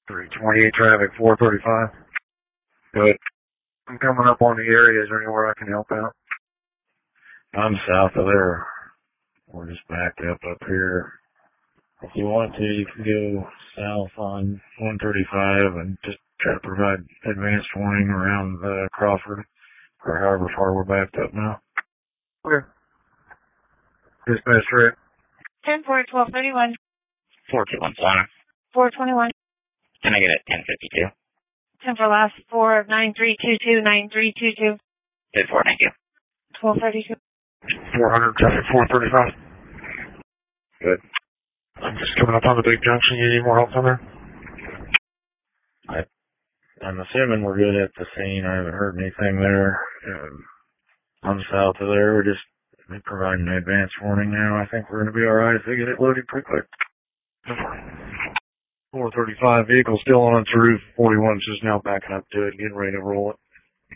328 traffic, 435. Good. I'm coming up on the area. Is there anywhere I can help out? I'm south of there. We're just backed up here. If you want to, you can go south on 135 and just try to provide advanced warning around Crawford, or however far we're backed up now. Okay. Dispatch rate. 10-4-12-31. 421 Solana. 421. Can I get it? 1052. 10 for last 4, 9322, 9322. Good 4, thank you. 1232. 400 traffic, 435. Good. I'm just coming up on the big junction. You need more help on there? I'm assuming we're good at the scene. I haven't heard anything there. I'm south of there. We're just providing an advance warning now. I think we're going to be alright if they get it loaded pretty quick. 435 vehicle still on its roof. 41's just now backing up to it, getting ready to roll it.